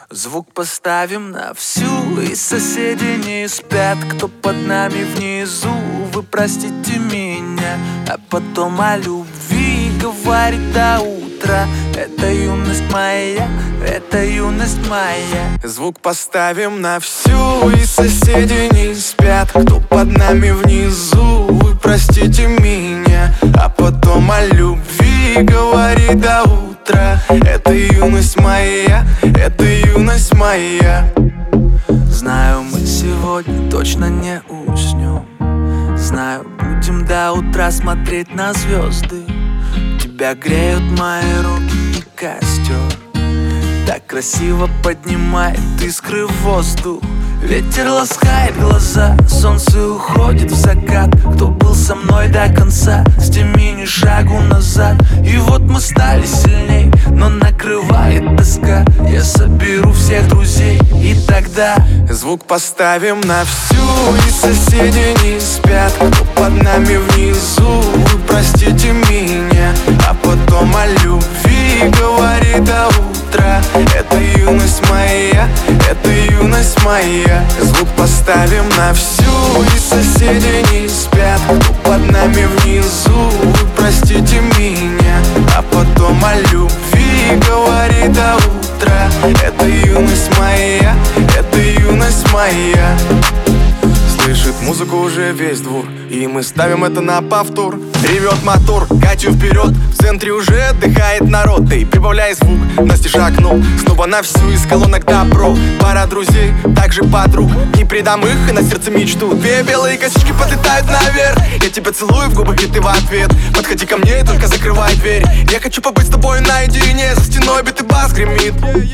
Звук поставим на всю, и соседи не спят. Кто под нами внизу, вы простите меня. А потом о любви говорит до утра. Это юность моя, это юность моя. Звук поставим на всю, и соседи не спят. Кто под нами внизу, вы простите меня. А потом о любви говорит до утра. Это юность моя, это юность моя. Знаю, мы сегодня точно не уснем. Знаю, будем до утра смотреть на звезды. Тебя греют мои руки и костер. Так красиво поднимает искры в воздух. Ветер ласкает глаза, солнце уходит в закат. Кто был со мной до конца, с теми ни шагу назад. И вот мы стали сильней, но накрывает тоска. Я соберу всех друзей, и тогда звук поставим на всю, и соседи не спят. Кто под нами внизу, вы простите меня. А потом о любви говорит до утра. Это юность моя, это юность моя. Звук поставим на всю, и соседи не спят. Кто под нами внизу, вы простите меня. А потом о любви говорит до утра. Это юность моя, это юность моя. Слышит музыку уже весь двор, и мы ставим это на повтор. Ревет мотор, Катю вперед, в центре уже отдыхает народ. Эй, прибавляй звук, Настя шагнул снова на всю, из колонок добро. Пара друзей, также подруг, не предам их и на сердце мечту. Две белые косички подлетают наверх. Я тебя целую в губы, и ты в ответ. Подходи ко мне и только закрывай дверь. Я хочу побыть с тобой наедине. За стеной бит и бас гремит.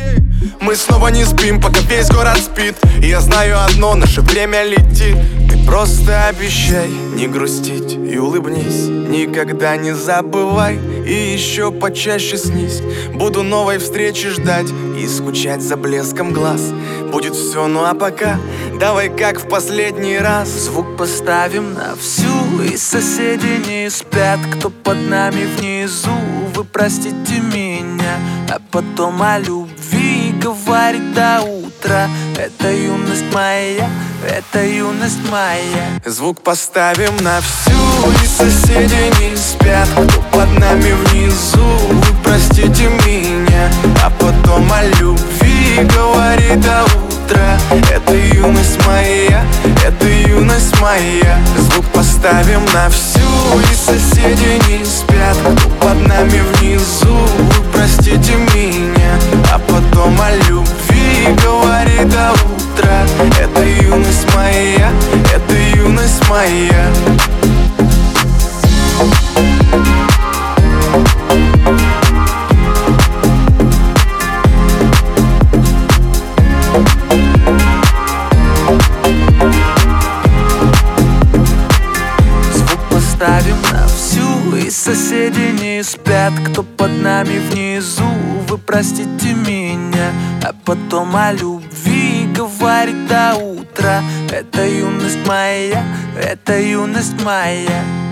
Мы снова не спим, пока весь город спит. И я знаю одно, наше время летит. Ты просто обещай не грустить и улыбнись. Никогда не забывай и еще почаще снись. Буду новой встречи ждать и скучать за блеском глаз. Будет все, ну а пока давай как в последний раз. Звук поставим на всю, и соседи не спят. Кто под нами внизу, вы простите меня. А потом о любви говорит до утра. Это юность моя, это юность моя. Звук поставим на всю, и соседи не спят. Кто под нами внизу, вы простите меня. А потом о любви говорит до утра. Это юность моя, это юность моя. Звук поставим на всю, и соседи не спят. Кто под нами внизу, вы простите меня. А потом о любви говорит до утра. Это юность моя, это юность моя. Звук поставим на всю, и соседи не спят. Кто под нами внизу, вы простите меня. А потом о любви говорит до утра. Это юность моя, это юность моя.